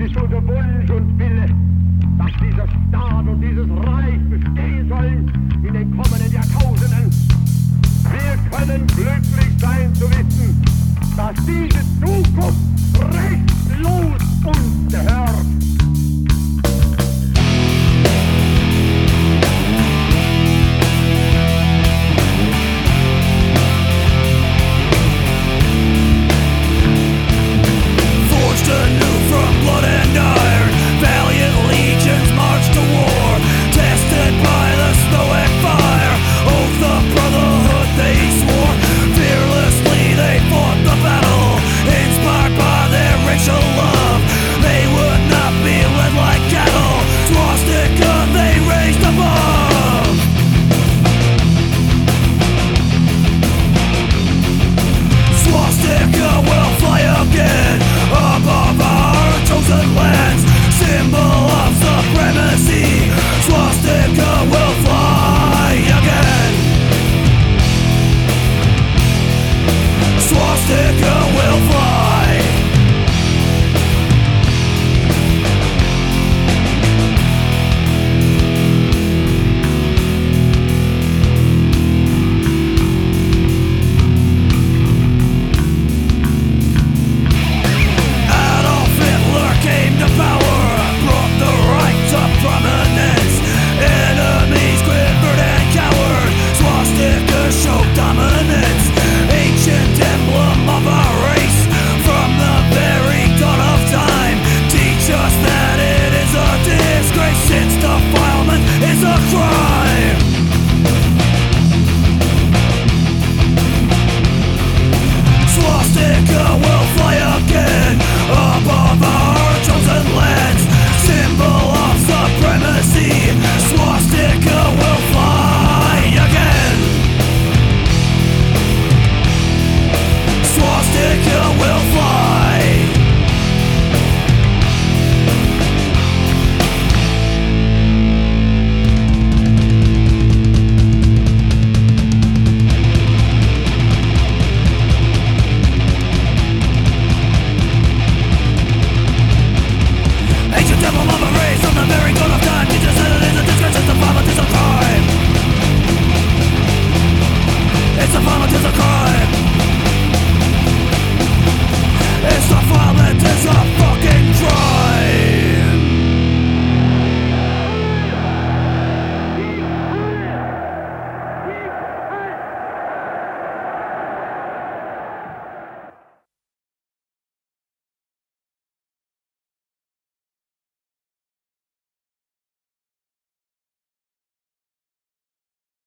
ist unser Wunsch und Wille, dass dieser Staat und dieses Reich bestehen sollen in den kommenden Jahrtausenden. Wir können glücklich sein zu wissen, dass diese Zukunft rechtlos uns gehört. It's a crime.